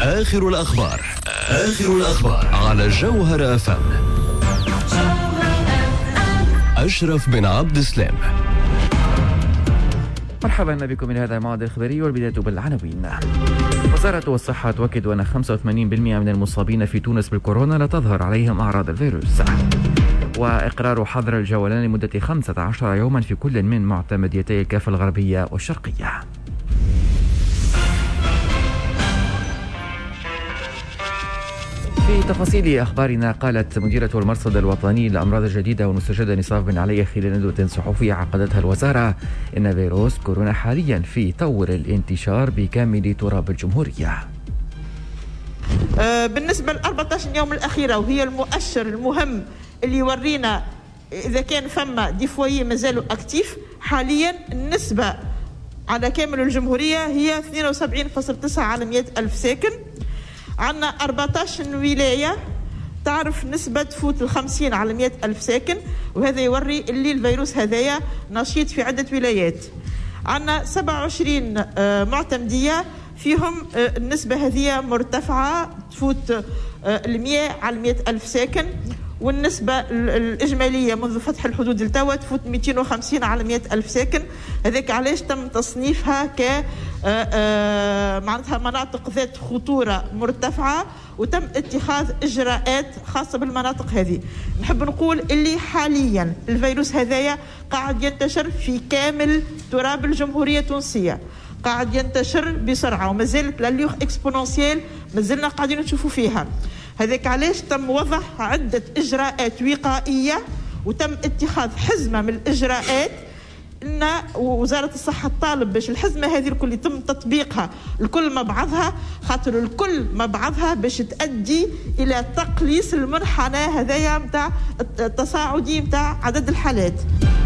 آخر الأخبار على جوهر FM. أشرف بن عبد السلام. مرحبا بكم من هذا الموعد الخبري، والبداية بالعناوين. وزارة الصحة تؤكد أن 85% من المصابين في تونس بالكورونا لا تظهر عليهم أعراض الفيروس. وإقرار حظر الجولان لمدة 15 يوما في كل من معتمديتي الكافة الغربية والشرقية. في تفاصيل أخبارنا، قالت مديرة المرصد الوطني للأمراض الجديدة والمستجدة نصاف بن علي خلال ندوة صحفية عقدتها الوزارة إن فيروس كورونا حاليا في طور الانتشار بكامل تراب الجمهورية. بالنسبة ل 14 يوم الأخيرة، وهي المؤشر المهم اللي يورينا إذا كان فما دي فويي مازالوا أكتيف، حاليا النسبة على كامل الجمهورية هي 72.9 على 100 ألف ساكن. عندنا 14 ولاية تعرف نسبة تفوت 50 على 100 ألف ساكن، وهذا يوري اللي الفيروس هذايا نشيط في عدة ولايات. عندنا 27 معتمدية فيهم النسبة هذه مرتفعة تفوت 100 على 100 ألف ساكن، والنسبة الإجمالية منذ فتح الحدود لتوا تفوت 250 على 100 ألف ساكن. هذاك علاش تم تصنيفها ك معناتها مناطق ذات خطورة مرتفعة، وتم اتخاذ إجراءات خاصة بالمناطق هذه. نحب نقول اللي حاليا الفيروس هذايا قاعد ينتشر في كامل تراب الجمهورية التونسية، قاعد ينتشر بسرعة، وما زالت لليوخ اكسبوننسيال مازلنا قاعدين نشوفوا فيها. هذاك علاش تم وضع عدة إجراءات وقائية، وتم اتخاذ حزمة من الإجراءات. إن وزارة الصحة تطالب باش الحزمة هذه الكل يتم تطبيقها الكل مع بعضها، خاطر الكل مع بعضها باش تؤدي إلى تقليص المنحنى هذايا متاع التصاعدي متاع عدد الحالات.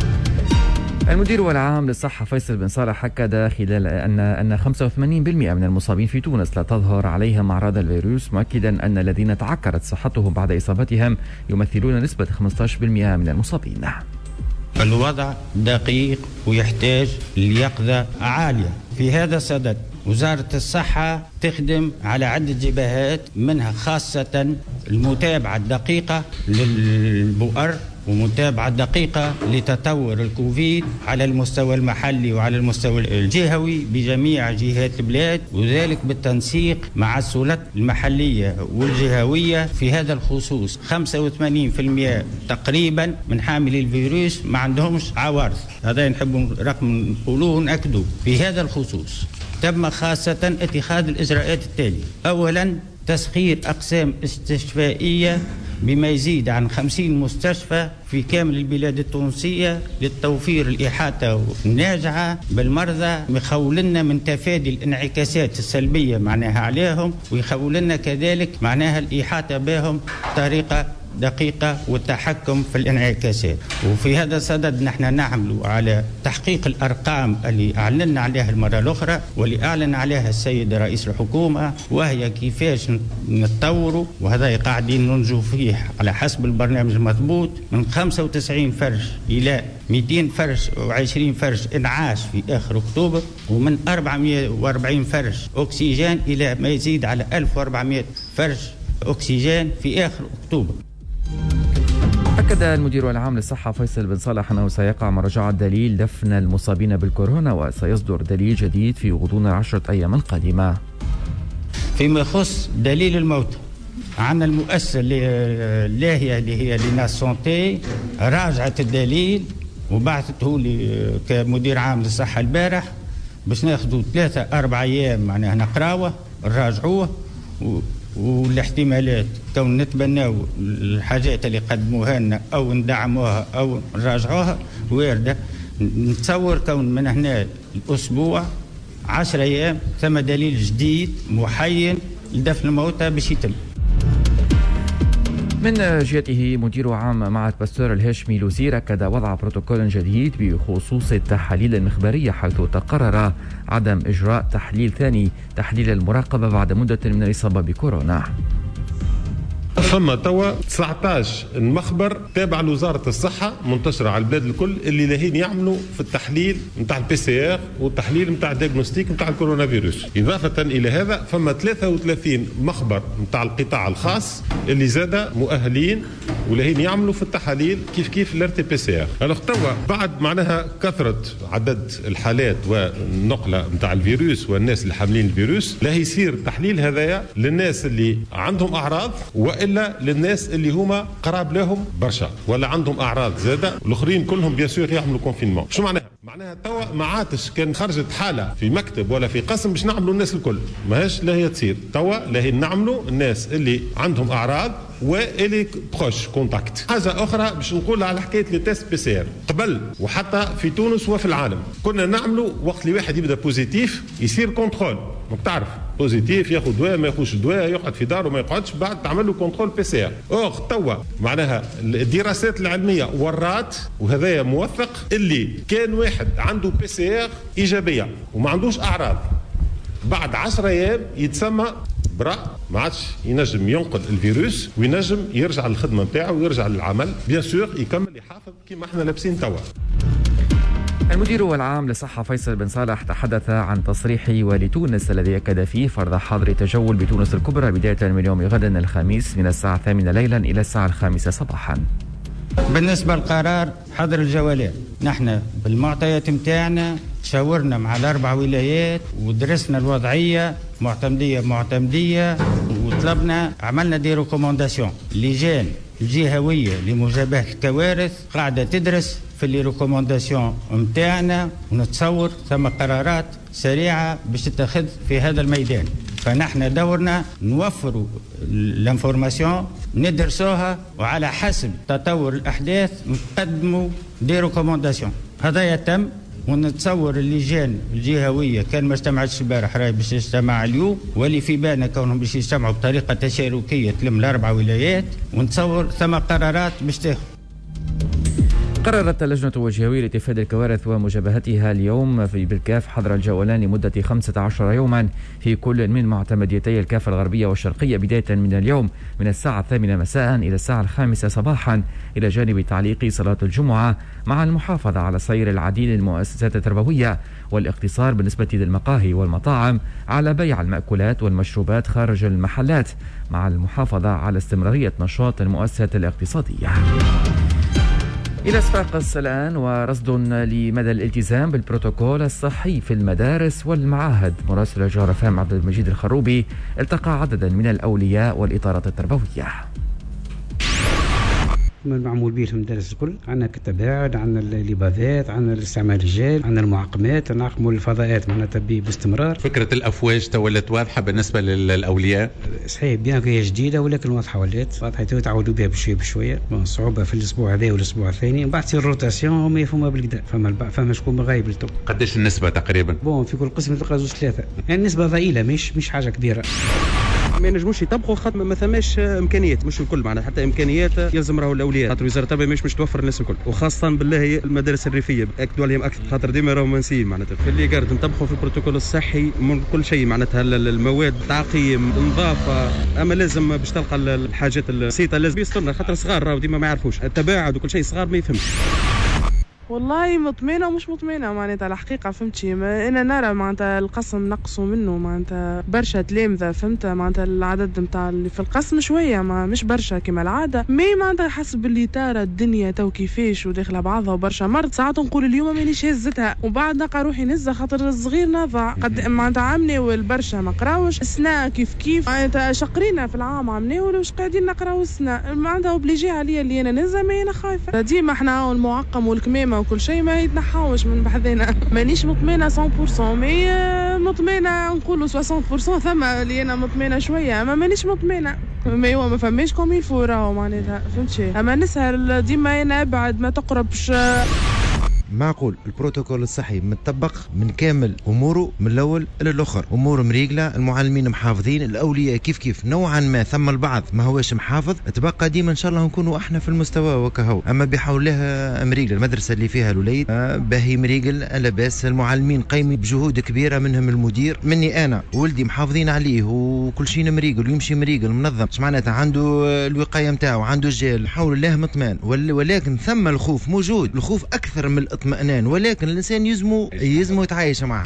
المدير العام للصحة فيصل بن صالح أكد خلال أن 85% من المصابين في تونس لا تظهر عليهم أعراض الفيروس، مؤكدا أن الذين تعكرت صحتهم بعد إصابتهم يمثلون نسبة 15% من المصابين. الوضع دقيق ويحتاج ليقظة عالية. في هذا الصدد وزارة الصحة تخدم على عدة جبهات، منها خاصة المتابعة الدقيقة للبؤر ومتابعة دقيقة لتطور الكوفيد على المستوى المحلي وعلى المستوى الجهوي بجميع جهات البلاد، وذلك بالتنسيق مع السلطات المحلية والجهوية. في هذا الخصوص 85% تقريبا من حاملي الفيروس ما عندهمش عوارض. هذا نحب رقم نقولوه ونأكدوه. في هذا الخصوص تم خاصة اتخاذ الإجراءات التالية: أولا تسخير أقسام استشفائية بما يزيد عن 50 مستشفى في كامل البلاد التونسية للتوفير الإحاطة الناجعة بالمرضى، يخولنا من تفادي الانعكاسات السلبية معناها عليهم، ويخولنا كذلك معناها الإحاطة بهم بطريقة دقيقة والتحكم في الانعكاسات. وفي هذا الصدد نحن نعمل على تحقيق الأرقام اللي أعلنا عليها المرة الأخرى واللي أعلن عليها السيد رئيس الحكومة، وهي كيفاش نتطوروا، وهذا قاعدين ننجو فيه على حسب البرنامج المضبوط، من 95 فرش إلى 200 فرش و20 فرش إنعاش في آخر أكتوبر، ومن 440 فرش أكسجين إلى ما يزيد على 1400 فرش أكسجين في آخر أكتوبر. أكد المدير العام للصحة فيصل بن صالح أنه سيقع مراجعة دليل دفن المصابين بالكورونا، وسيصدر دليل جديد في غضون 10 أيام القادمة. فيما يخص دليل الموت، عندنا المؤسسة اللي هي لناس سونتي راجعت الدليل وبعثته لي كمدير عام للصحة البارح باش ناخذوا 3-4 أيام معناها نقراوه نراجعوه، والاحتمالات كون نتبناو الحاجات اللي قدموها لنا أو ندعموها أو نراجعوها واردة. نتصور كون من هنا الأسبوع 10 أيام ثم دليل جديد محين لدفن الموتى باش يتم. من جهته مدير عام معهد باستور الهاشمي لوزير أكد وضع بروتوكول جديد بخصوص التحاليل المخبرية، حيث تقرر عدم إجراء تحليل ثاني، تحليل المراقبة بعد مدة من الإصابة بكورونا. فما توا 19 مخبر تابع لوزارة الصحة منتشرة على البلاد الكل اللي لاهين يعملوا في التحليل نتاع الPCR والتحليل نتاع الدياغنوستيك نتاع الكورونا فيروس. إضافة إلى هذا فما 33 مخبر نتاع القطاع الخاص اللي زاد مؤهلين ولاهين يعملوا في التحاليل كيف الRT-PCR. alors توا بعد معناها كثرة عدد الحالات والنقلة نتاع الفيروس والناس اللي حاملين الفيروس لا يصير التحليل هذايا للناس اللي عندهم أعراض وإلا للناس اللي هما قراب لهم برشا ولا عندهم أعراض زادة والآخرين كلهم بيان سور يعملوا كونفينمون. شو معناها توا ما عادش كان خرجت حالة في مكتب ولا في قسم باش نعملوا الناس الكل ماهيش لا هي تصير توا لا هي نعملوا الناس اللي عندهم أعراض واللي بروش كونتاكت. حاجة أخرى باش نقول على حكاية لي تيست PCR قبل وحتى في تونس وفي العالم كنا نعملوا وقت اللي واحد يبدا بوزيتيف يصير كنترول ماك تعرف بوزيتيف ياخذ دواء ما ياخذش دواء يقعد في داره ما يقعدش بعد تعمل له كنترول PCR. اور توا معناها الدراسات العلمية ورات وهذايا موثق اللي كان واحد عنده PCR إيجابية وما عندوش أعراض بعد 10 أيام يتسمى براء ما عادش ينجم ينقل الفيروس وينجم يرجع للخدمه نتاعو ويرجع للعمل بيان سور يكمل يحافظ كيما احنا لابسين توا. المدير العام للصحة فيصل بن صالح تحدث عن تصريح والي تونس الذي أكد فيه فرض حظر تجول بتونس الكبرى بداية من يوم غدا الخميس من الساعة 8 ليلا إلى الساعة 5 صباحا. بالنسبة للقرار حظر الجولات نحن بالمعطيات متاعنا تشاورنا مع ال4 ولايات ودرسنا الوضعية معتمدية وطلبنا عملنا دي ريكومونداسيون. لجان الجهوية لمجابهة الكوارث قاعدة تدرس في اللي ريكومونداسيون متاعنا ونتصور ثم قرارات سريعة باش تتخذ في هذا الميدان. فنحن دورنا نوفروا الانفورماسيون ندرسوها وعلى حسب تطور الأحداث نقدموا دي ريكومونداسيون. هذا يتم ونتصور اللجان الجهوية كان ما اجتمعتش البارح راهي باش تجتمع اليوم واللي في بالنا كونهم باش يجتمعوا بطريقة تشاركية تلم ال4 ولايات ونتصور ثم قرارات باش تاخذ. قررت اللجنة الجهوية لاتفادي الكوارث ومجابهتها اليوم في بالكاف حظر الجولان لمدة 15 يوما في كل من معتمديتي الكاف الغربية والشرقية بداية من اليوم من الساعة 8 مساء إلى الساعة 5 صباحا إلى جانب تعليق صلاة الجمعة مع المحافظة على سير العديد من المؤسسات التربوية والاقتصار بالنسبة للمقاهي والمطاعم على بيع المأكولات والمشروبات خارج المحلات مع المحافظة على استمرارية نشاط المؤسسات الاقتصادية. إلى صفاقس الآن ورصد لمدى الالتزام بالبروتوكول الصحي في المدارس والمعاهد. مراسل جوهر FM عبد المجيد الخروبي التقى عددا من الأولياء والإطارات التربوية. معمول به في المدارس الكل، عندنا كالتباعد، عندنا اللباذات، عندنا الاستعمال الجاد، عندنا المعقمات، نعقموا الفضاءات معناتها باستمرار. فكرة الأفواج تولت واضحة بالنسبة للأولياء؟ صحيح بيان هي جديدة ولكن واضحة واضحة تعودوا بها بشوية صعوبة في الأسبوع هذا والأسبوع الثاني من بعد تصير الروتاسيون هم يفهموا بالكدا. فما شكون غايب للتو. قداش النسبة تقريبا؟ في كل قسم تلقى 2-3 يعني النسبة ضئيلة مش حاجة كبيرة. ما ينجموش يطبقوا خاطر ما ثماش امكانيات مش الكل معناها حتى امكانيات يلزم راهو الاولياء خاطر وزاره التربيه مش توفر الناس الكل وخاصه بالله المدارس الريفيه اكدوا عليهم اكثر خاطر ديما راهم منسيين معناتها اللي قاعد نطبقوا في البروتوكول الصحي من كل شيء معناتها المواد تعقيم نظافه اما لازم باش تلقى الحاجات البسيطه لازم يسترنا خاطر صغار راهو ديما ما يعرفوش التباعد وكل شيء صغار ما يفهمش. والله مطمئنة ومش مطمئنة معناتها الحقيقة فهمتي أنا نرى معناتها القسم نقصوا منه معناتها برشا تلامذة فهمت معناتها العدد متاع اللي في القسم شوية مش برشا كما العادة معناتها حسب اللي ترى الدنيا تو كيفاش وداخلة بعضها وبرشا مرض ساعات نقول اليوم مانيش هزتها وبعد نلقى روحي نزة خاطر الصغير نضع قد معناتها عمناو البرشا ما قراوش السنة كيف معناتها شقرينا في العام عمناو ولا واش قاعدين نقراو السنة معناتها اوبليجي عليا اللي أنا نزة ما أنا خايفة ديما احنا المعقم والكمامة وكل شيء ما يتنحاوش من بحذنا مانيش مطمئنة 100% مي مطمئنة نقولوا 60% ثم اللي أنا مطمئنة شوية أما مانيش مطمئنة ما هو ما فماش كوم يفورا معناتها فهمتي أما نسهر ديما أنا أبعد ما تقربش. معقول البروتوكول الصحي متطبق من كامل اموره من الاول الى الاخر، امور مريقله، المعلمين محافظين، الاولياء كيف نوعا ما، ثم البعض ما هوش محافظ، تبقى ديما ان شاء الله نكونوا احنا في المستوى وكهو. اما بحول لها مريقله المدرسه اللي فيها الوليد باهي مريقل لاباس، المعلمين قايمين بجهود كبيره، منهم المدير، مني انا ولدي محافظين عليه وكل شيء مريقل ويمشي مريقل منظم، اش معناتها عنده الوقايه نتاعو، عنده الجيل، حول الله مطمئن. ولكن ثم الخوف موجود، الخوف اكثر من الاطمئنان، ولكن الانسان يلزمو يتعايش معها.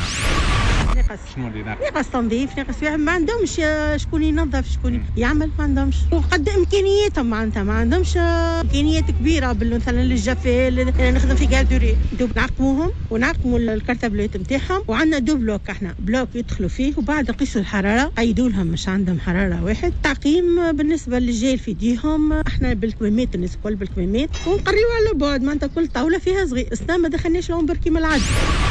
ناقص تنظيف، ناقص ما عندهمش شكون ينظف، شكون يعمل، ما عندهمش وقد امكانياتهم، معناتها ما عندهمش امكانيات كبيره مثلا للجفال. انا نخدم في كالدوري دوب نعقموهم ونعقموا الكرتبلات نتاعهم، وعندنا دو بلوك، احنا بلوك يدخلوا فيه وبعد قيسوا الحراره، قيدوا لهم مش عندهم حراره واحد. تعقيم بالنسبه للجيل في ايديهم، احنا بالكمامات، الناس الكل بالكمامات، ونقريوا على بعد، معناتها كل طاوله فيها صغير، اسنا ما دخلناش لهم بركي من العادي.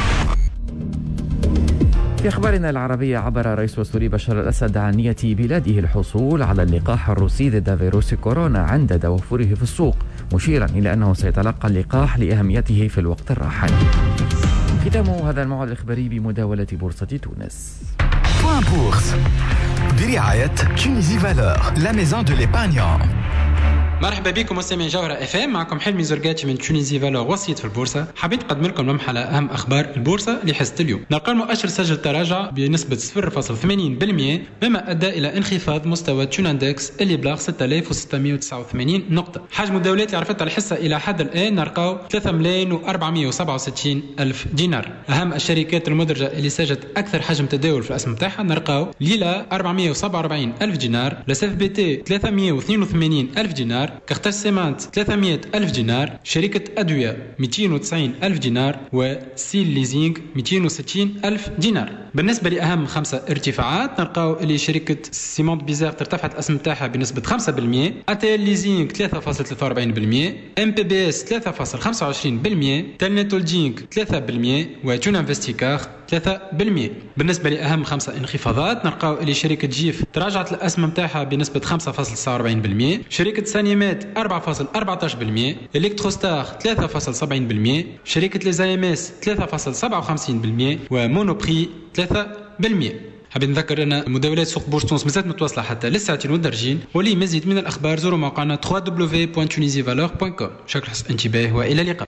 في أخبارنا العربية، عبر رئيس السوري بشار الأسد عن نية بلاده الحصول على اللقاح الروسي ضد فيروس كورونا عند توفره في السوق، مشيرا إلى أنه سيتلقى اللقاح لأهميته في الوقت الراحل. ختام هذا الموعد الإخباري بمداولة بورصة تونس. بورصة برعاية تونيزي فالور، لا ميزون دو ليبارنيون. مرحبا بكم مستمعي جوهرة اف ام، معكم حلمي زرقاتي من تونيزي فالور وسيط في البورصه. حابين نقدم لكم لمحه على اهم اخبار البورصه لحصه اليوم. نلقى المؤشر سجل تراجع بنسبه 0.80%، مما ادى الى انخفاض مستوى تون اندكس اللي بلغ 6689 نقطه. حجم الدولات اللي عرفتها الحصه الى حد الان نلقاو 3,467,000 دينار. اهم الشركات المدرجه اللي سجلت اكثر حجم تداول في الاسهم نتاعها نلقاو ليلا 447,000 دينار، لاس اف بي تي 382,000 دينار، كارتاج سيمانت 300,000 دينار، شركة أدوية 290,000 دينار، وسيل ليزينغ 260,000 دينار. بالنسبة لأهم 5 ارتفاعات نلقاو اللي شركة سيمونت بيزار ارتفعت الأسهم تاعها بنسبة 5%، أتيل ليزينغ 3.43%، ام بي بي اس 3.25%، تلنت هولدينغ 3%، وتون انفستيكار 3%. بالنسبة لأهم 5 انخفاضات نلقاو اللي شركة جيف تراجعت الأسهم تاعها بنسبة 5.49%، شركة سانيمات 4.14%، الكتروستار 3.70%، شركة ليزايمس 3.57%، ومونوبري 3%. حابين نذكر ان مداولات سوق بورصة تونس مازالت متواصلة حتى للساعتين والدرجين، ولي مزيد من الأخبار زوروا موقعنا www.tunisivaleur.com. شكرا حسن انتباه وإلى اللقاء.